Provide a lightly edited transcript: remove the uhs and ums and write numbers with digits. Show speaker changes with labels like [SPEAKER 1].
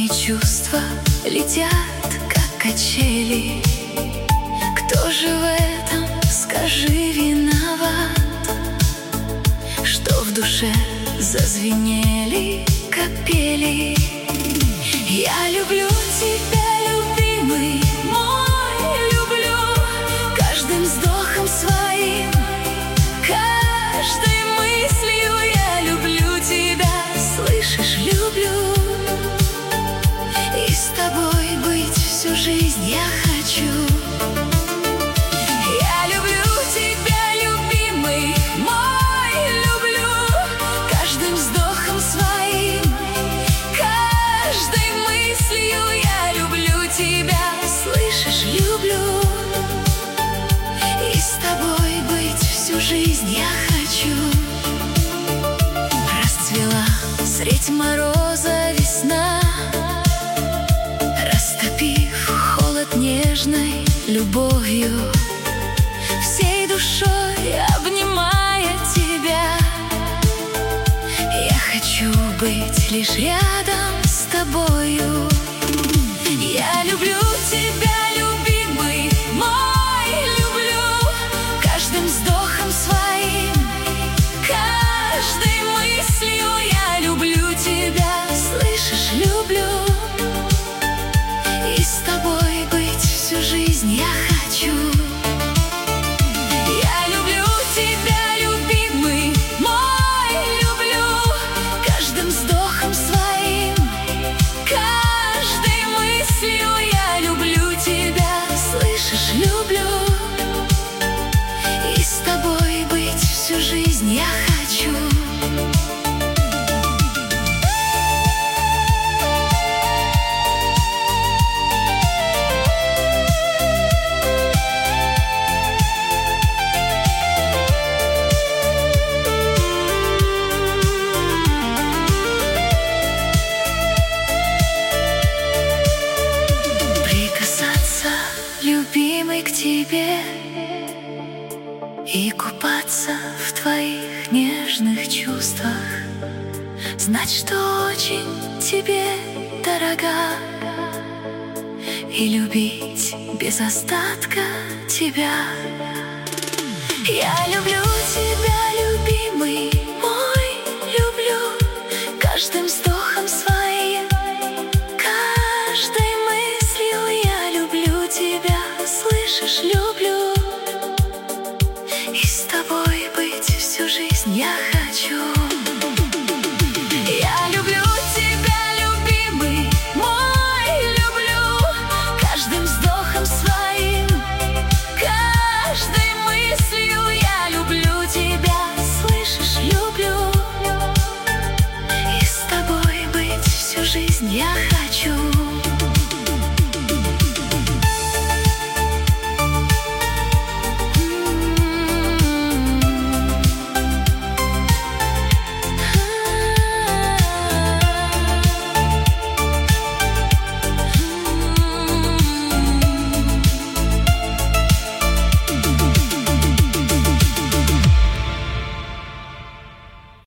[SPEAKER 1] чувства летят, как качели. Кто же в этом, скажи, виноват? Что в душе зазвенели капели. Я люблю тебя, любимый мой, люблю каждым вздохом своим, каждой мыслью. Я люблю тебя, слышишь, люблю. И с тобой быть всю жизнь я хочу. Я люблю тебя, любимый мой, люблю каждым вздохом своим, каждой мыслью. Я люблю тебя, слышишь, люблю. И с тобой быть всю жизнь я хочу. Расцвела средь мороза весна, растопив холод нежной любовью, всей душой обнимая тебя. Я хочу быть лишь рядом с тобою. Я люблю тебя, любимый мой, люблю каждым вздохом своим, каждой мыслью. Я люблю тебя, слышишь, люблю. И с тобой быть всю жизнь я хочу. Я люблю тебя, любимый мой, люблю каждым вздохом своим, каждой мыслью. Я люблю тебя, слышишь, люблю. И с тобой быть всю жизнь я хочу. Любимый, к тебе и купаться в твоих нежных чувствах, знать, что очень тебе дорога, и любить без остатка тебя. Я люблю тебя, любимый мой, люблю каждым вздохом своим, каждой мыслью. Я люблю тебя, слышишь, люблю. И с тобой быть всю жизнь я хочу. Я люблю тебя, любимый мой, люблю каждым вздохом своим, каждой мыслью. Я люблю тебя, слышишь, люблю. И с тобой быть всю жизнь я хочу.